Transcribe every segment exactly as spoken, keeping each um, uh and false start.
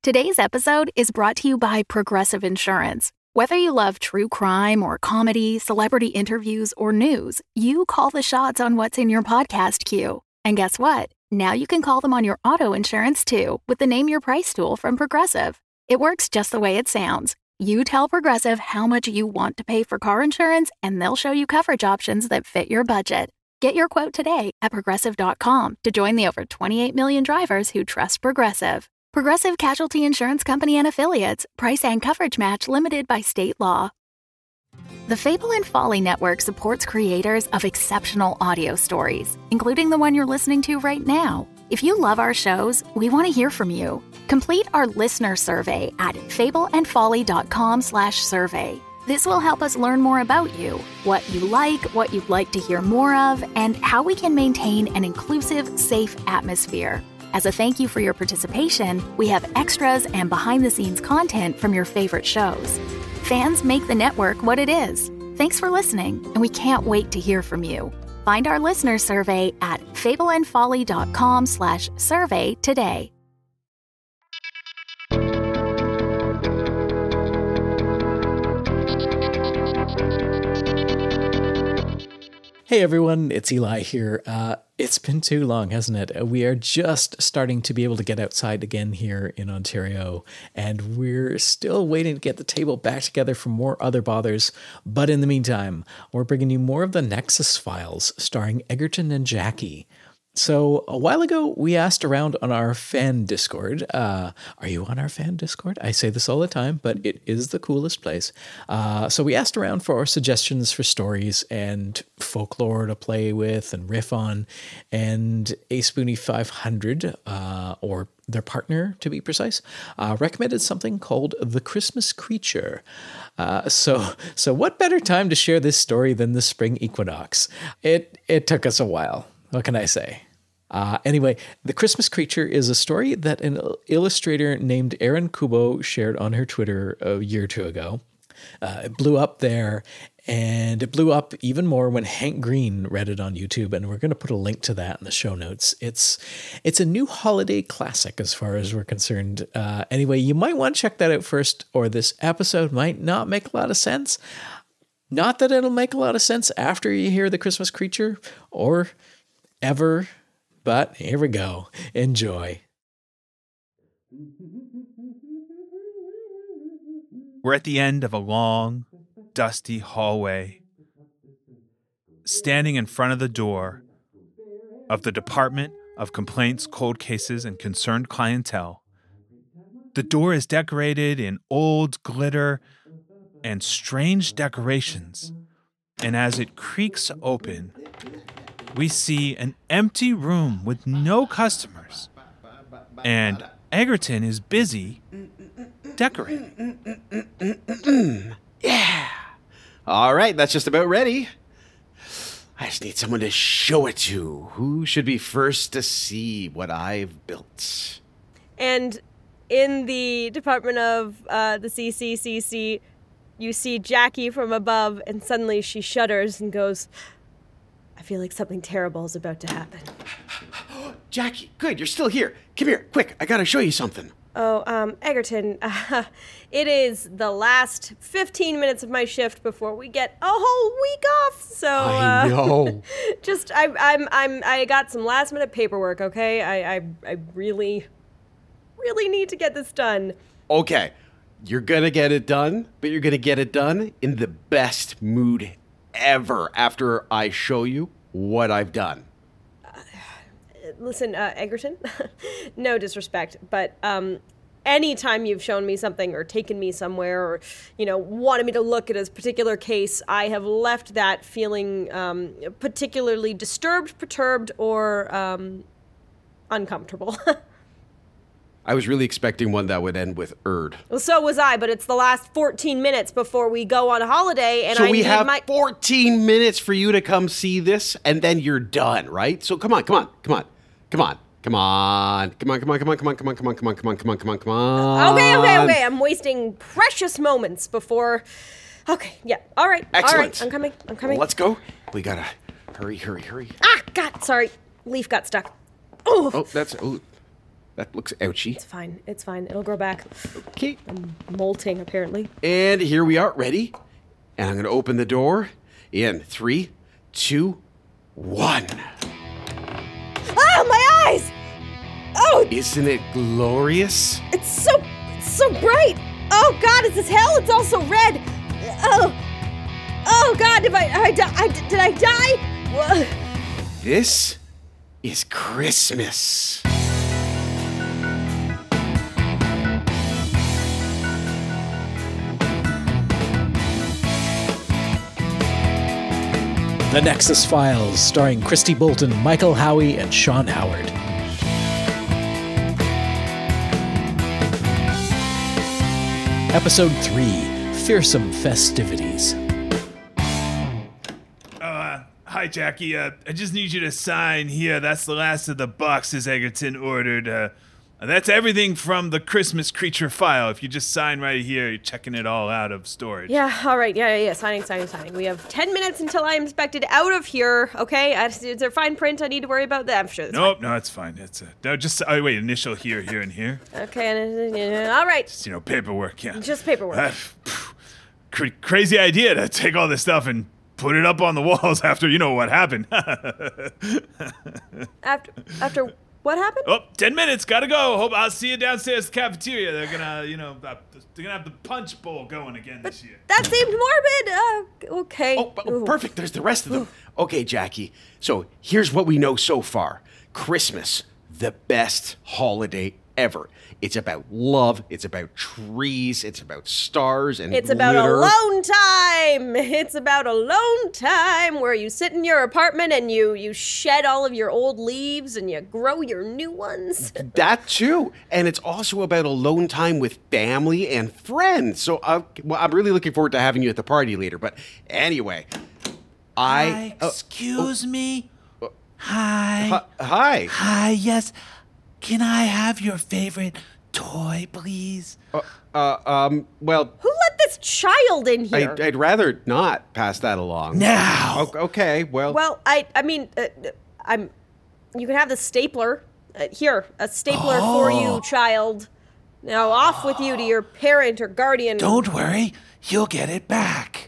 Today's episode is brought to you by Progressive Insurance. Whether you love true crime or comedy, celebrity interviews, or news, you call the shots on what's in your podcast queue. And guess what? Now you can call them on your auto insurance too with the Name Your Price tool from Progressive. It works just the way it sounds. You tell Progressive how much you want to pay for car insurance, and they'll show you coverage options that fit your budget. Get your quote today at progressive dot com to join the over twenty-eight million drivers who trust Progressive. Progressive Casualty Insurance Company and Affiliates. Price and coverage match limited by state law. The Fable and Folly Network supports creators of exceptional audio stories, including the one you're listening to right now. If you love our shows, we want to hear from you. Complete our listener survey at fableandfolly.com slash survey. This will help us learn more about you, what you like, what you'd like to hear more of, and how we can maintain an inclusive, safe atmosphere. As a thank you for your participation, we have extras and behind-the-scenes content from your favorite shows. Fans make the network what it is. Thanks for listening, and we can't wait to hear from you. Find our listener survey at fableandfolly.com slash survey today. Hey everyone, it's Eli here. Uh, it's been too long, hasn't it? We are just starting to be able to get outside again here in Ontario, and we're still waiting to get the table back together for more Other Bothers. But in the meantime, we're bringing you more of the Nexus Files, starring Egerton and Jackie. So a while ago, we asked around on our fan Discord. Uh, are you on our fan Discord? I say this all the time, but it is the coolest place. Uh, so we asked around for suggestions for stories and folklore to play with and riff on. And A Spoonie five hundred, uh, or their partner to be precise, uh, recommended something called The Christmas Creature. Uh, so so what better time to share this story than the spring equinox? It, it took us a while. What can I say? Uh, anyway, The Christmas Creature is a story that an illustrator named Erin Kubo shared on her Twitter a year or two ago. Uh, it blew up there, and it blew up even more when Hank Green read it on YouTube, and we're going to put a link to that in the show notes. It's it's a new holiday classic as far as we're concerned. Uh, anyway, you might want to check that out first, or this episode might not make a lot of sense. Not that it'll make a lot of sense after you hear The Christmas Creature, or ever, but here we go. Enjoy. We're at the end of a long, dusty hallway, standing in front of the door of the Department of Complaints, Cold Cases, and Concerned Clientele. The door is decorated in old glitter and strange decorations, and as it creaks open, we see an empty room with no customers, and Egerton is busy decorating. Yeah. All right, that's just about ready. I just need someone to show it to. Who should be first to see what I've built? And in the Department of uh, the C C C C, you see Jackie from above, and suddenly she shudders and goes, I feel like something terrible is about to happen. Jackie, good, you're still here. Come here, quick, I gotta show you something. Oh, um, Egerton, uh, it is the last fifteen minutes of my shift before we get a whole week off. So uh, I know. just I, I'm I'm I got some last minute paperwork. Okay, I I I really, really need to get this done. Okay, you're gonna get it done, but you're gonna get it done in the best mood ever after I show you what I've done. Listen, uh, Egerton, no disrespect, but um, anytime you've shown me something or taken me somewhere or, you know, wanted me to look at a particular case, I have left that feeling um, particularly disturbed, perturbed, or um, uncomfortable. I was really expecting one that would end with Erd. Well, so was I, but it's the last fourteen minutes before we go on holiday, and so I we need have my... fourteen minutes for you to come see this, and then you're done, right? So come on, come on, come on, come on, come on, come on, come on, come on, come on, come on, come on, come on, come on, come on, come on, come on. Okay, okay, okay. I'm wasting precious moments before... Okay, yeah, all right, Excellent. all right. I'm coming, I'm coming. Well, let's go. We gotta hurry, hurry, hurry. Ah, God, sorry. Leaf got stuck. Oh, Oh, that's... Oh. That looks ouchy. It's fine. It's fine. It'll grow back. Okay. I'm molting, apparently. And here we are, ready. And I'm going to open the door in three, two, one. Oh, my eyes! Oh, Isn't it glorious? it's so, it's so bright. Oh, God, is this hell? It's all so red. Oh, oh, God, did I, I, di- I did I die? Wha- This is Christmas. The Nexus Files, starring Christy Bolton, Michael Howie, and Sean Howard. Episode three, Fearsome Festivities. Uh, hi, Jackie. Uh, I just need you to sign here. That's the last of the boxes Egerton ordered. Uh, that's everything from the Christmas creature file. If you just sign right here, you're checking it all out of storage. Yeah, all right. Yeah, yeah, yeah. Signing, signing, signing. We have ten minutes until I am inspected out of here, okay? I, is there fine print I need to worry about? That? I'm sure that's Nope, no, it's fine. It's uh, no, just oh wait, initial here, here, and here. fine. Okay, and, uh, all right. Just, you know, paperwork. Yeah. Just paperwork. Uh, phew, cr- crazy idea to take all this stuff and put it up on the walls after you know what happened. After, after what happened? Oh, ten minutes, gotta go. Hope I'll see you downstairs at the cafeteria. They're gonna, you know, uh, they're gonna have the punch bowl going again this year. That seemed morbid. Uh, okay. Oh, oh, Ooh. perfect. There's the rest of them. Okay, Jackie. So here's what we know so far. Christmas, the best holiday ever. It's about love. It's about trees. It's about stars and It's about glitter. alone time. It's about alone time where you sit in your apartment and you you shed all of your old leaves and you grow your new ones. That too. And it's also about alone time with family and friends. So uh, well, I'm really looking forward to having you at the party later. But anyway, I... uh, Excuse me? Hi. hi- hi. Hi, yes. Can I have your favorite toy, please? Uh, um, well, Who let this child in I, here? I'd rather not pass that along. Now! O- Okay, well... Well, I I mean, uh, I'm. You can have the stapler. Uh, here, a stapler for Oh. you, child. Now off with you to your parent or guardian. Don't worry, you'll get it back.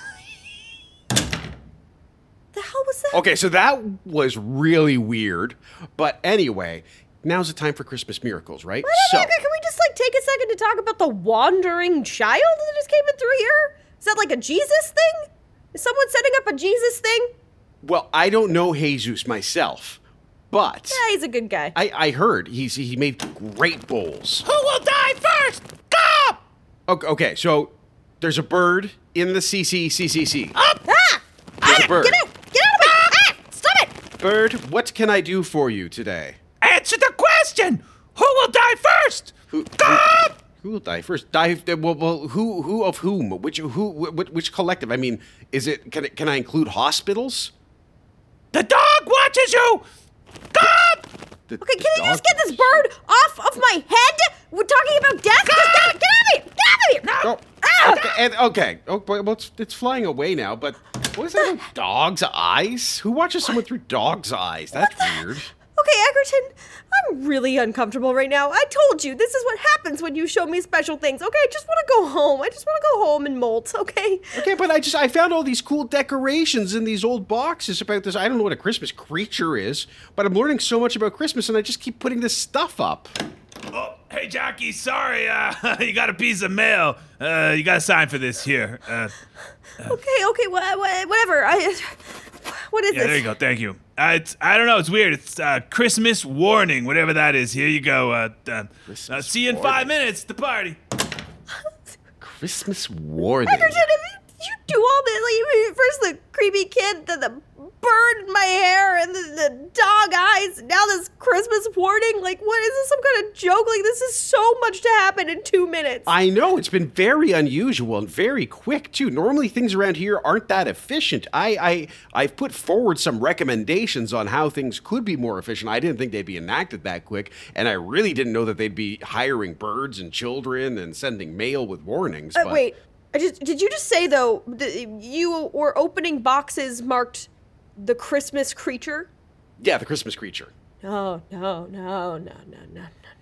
The hell was that? Okay, so that was really weird. But anyway, now's the time for Christmas miracles, right? So, Can we just like take a second to talk about the wandering child that just came in through here? Is that like a Jesus thing? Is someone setting up a Jesus thing? well, I don't know Jesus myself, but Yeah, he's a good guy. I, I heard he's he made great bowls. Who will die first? Go! Okay, okay, so there's a bird in the C C C C C. Up! ah! There's Ah! a bird. Get out! Get out of my! Ah! Stop it! Bird, what can I do for you today? Answer the question! Who will die first? Who, Go! who, who will die first? Die? Well, well, who who of whom? Which who? Which, which collective? I mean, is it? Can it, can I include hospitals? The dog watches you! Go! The, Okay, the can you dog- just get this bird off of my head? We're talking about death. Just get, get out of here! Get out of here! Oh, Ah! okay, and, okay. Oh, well, it's, it's flying away now. But what is that? With dog's eyes? Who watches someone through dog's eyes? That's weird. Okay, Egerton, I'm really uncomfortable right now. I told you, this is what happens when you show me special things. Okay, I just want to go home. I just want to go home and molt, okay? Okay, but I just I found all these cool decorations in these old boxes about this. I don't know what a Christmas creature is, but I'm learning so much about Christmas, and I just keep putting this stuff up. Oh, hey, Jackie, sorry. Uh, you got a piece of mail. Uh, you got to sign for this here. Uh, Okay, okay, wha- wha- whatever. I, what is yeah, this? there you go. Thank you. Uh, it's, I don't know. It's weird. It's uh, Christmas warning, whatever that is. Here you go. Uh, uh, uh, see you in five warning. minutes. The party. Christmas warning. Egerton, if you, you do all this, like, you- first the creepy kid, then the bird in my hair, and then the dog eyes, now this Christmas warning. Like, what is this, some kind of joke? Like, this is so much to happen in two minutes. I know, it's been very unusual and very quick too. Normally things around here aren't that efficient. I, I I've put forward some recommendations on how things could be more efficient. I didn't think they'd be enacted that quick, and I really didn't know that they'd be hiring birds and children and sending mail with warnings. Uh, but wait, I just did you just say though that you were opening boxes marked the Christmas creature? yeah, the Christmas creature. No, no, no, no, no, no, no,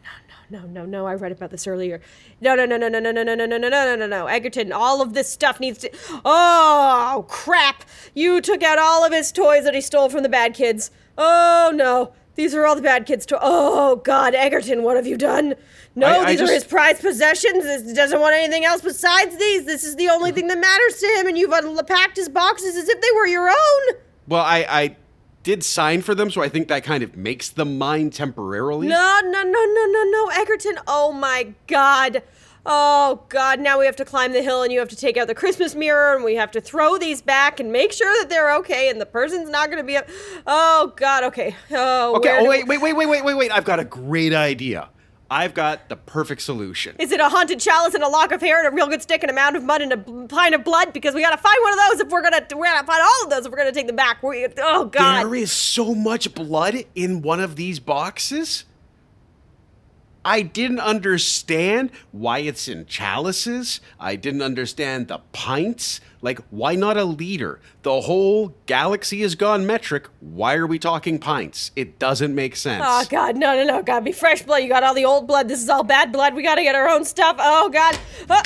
no, no, no. I read about this earlier. No, no, no, no, no, no, no, no, no, no, no, no, no, no. Egerton, all of this stuff needs to... Oh, crap. You took out all of his toys that he stole from the bad kids. Oh, no. These are all the bad kids' toys. Oh, God, Egerton, what have you done? No, I, I these just... are his prized possessions. He doesn't want anything else besides these. This is the only thing that matters to him, and you've unpacked his boxes as if they were your own. Well, I... I... did sign for them, so I think that kind of makes them mine temporarily. No, no, no, no, no, no, Egerton. Oh, my God. Oh, God, now we have to climb the hill, and you have to take out the Christmas mirror, and we have to throw these back and make sure that they're okay, and the person's not going to be... A- oh, God, okay. Oh, okay, where oh, do- wait, wait, wait, wait, wait, wait, wait. I've got a great idea. I've got the perfect solution. Is it a haunted chalice and a lock of hair and a real good stick and a mound of mud and a b- pint of blood? Because we gotta find one of those if we're gonna, we're gonna find all of those if we're gonna take them back. We, oh, God. There is so much blood in one of these boxes. I didn't understand why it's in chalices. I didn't understand the pints. Like, why not a liter? The whole galaxy has gone metric. Why are we talking pints? It doesn't make sense. Oh, God, no, no, no. Gotta be fresh blood. You got all the old blood. This is all bad blood. We gotta get our own stuff. Oh, God. Uh,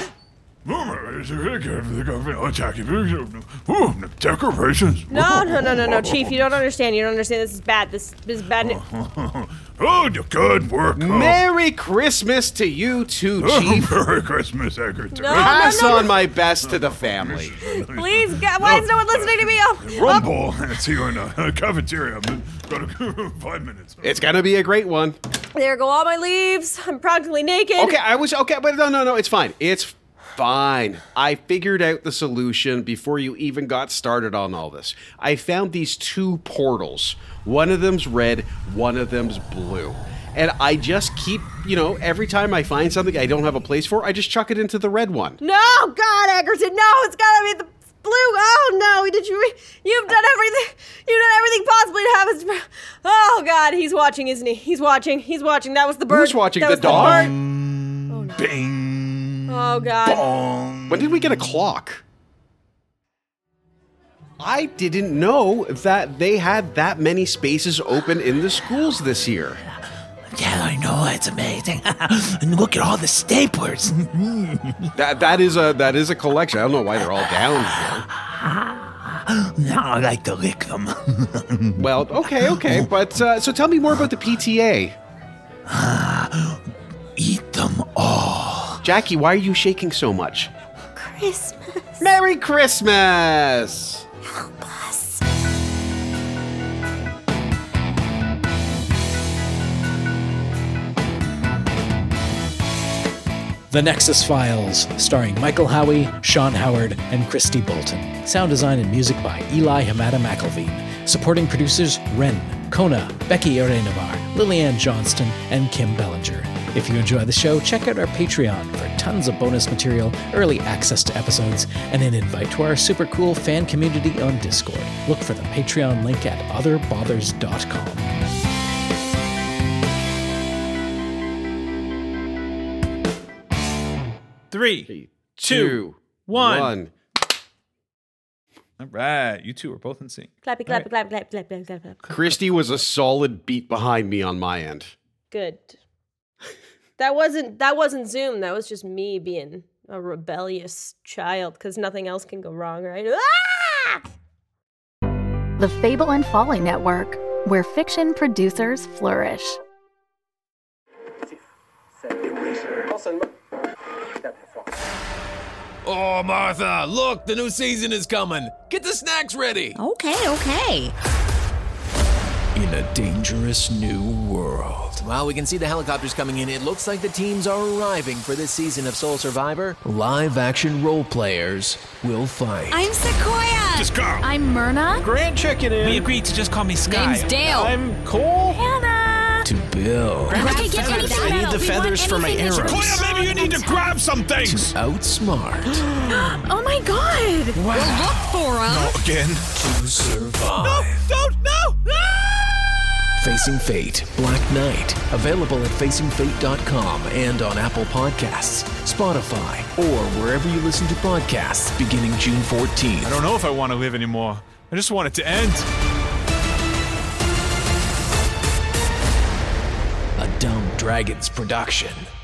Decorations. no, no, no, no, no, Chief. You don't understand. You don't understand. This is bad. This, this is bad. Oh, good work. Merry Christmas to you too, Chief. Merry Christmas, Egerton. No, Pass no, no, on my best to the family. Please, God, why is no one listening to me? Oh, Rumble. See you in a cafeteria. I've got five minutes. It's gonna be a great one. there go all my leaves. I'm practically naked. Okay, I was okay, but no, no, no, it's fine. It's fine. I figured out the solution before you even got started on all this. I found these two portals. One of them's red, one of them's blue. And I just keep, you know, every time I find something I don't have a place for, I just chuck it into the red one. No, God, Egerton, no, it's gotta be the blue. Oh, no, did you, you've done everything, you've done everything possibly to have us. Oh, God, he's watching, isn't he? He's watching, he's watching. That was the bird. Who's watching? That The was dog? bird. Oh, no. Bing. Oh, God. Bong. When did we get a clock? I didn't know that they had that many spaces open in the schools this year. Yeah, I know, it's amazing. And look at all the staplers. That that is a that is a collection. I don't know why they're all down here. Now I like to lick them. Well, okay, okay, but uh, so tell me more about the P T A. Eat them all. Jackie, why are you shaking so much? Christmas. Merry Christmas! Help us. The Nexus Files, starring Michael Howie, Sean Howard, and Christy Bolton. Sound design and music by Eli Hamada McElveen. Supporting producers Ren, Kona, Becky Arenavar, Lillian Johnston, and Kim Bellinger. If you enjoy the show, check out our Patreon for tons of bonus material, early access to episodes, and an invite to our super cool fan community on Discord. Look for the Patreon link at other bothers dot com. Three, Two, one. one. All right, you two are both in sync. Clappy, clappy, clappy, clappy, clappy, clappy, clappy, clappy. Christy was a solid beat behind me on my end. Good. That wasn't that wasn't Zoom. That was just me being a rebellious child because nothing else can go wrong, right? Ah! The Fable and Folly Network, where fiction producers flourish. Oh, Martha, look, the new season is coming. Get the snacks ready. Okay, okay. In a dangerous new world. Well, we can see the helicopters coming in. It looks like the teams are arriving for this season of Soul Survivor. Live action role players will fight. I'm Sequoia. Just go. I'm Myrna. Grand chicken in. We agreed to just call me Sky. Name's Dale. I'm Cole. Hannah. To build. I get anything I need metal. the We feathers want for my anything that's arrows. really Sequoia, maybe you strong need and to grab some To things. outsmart. Oh my god. Wow. We'll look for him. Again. To survive. Don't, no! Facing Fate, Black Knight. Available at facing fate dot com and on Apple Podcasts, Spotify, or wherever you listen to podcasts beginning June fourteenth. I don't know if I want to live anymore. I just want it to end. A dumb Dragons production.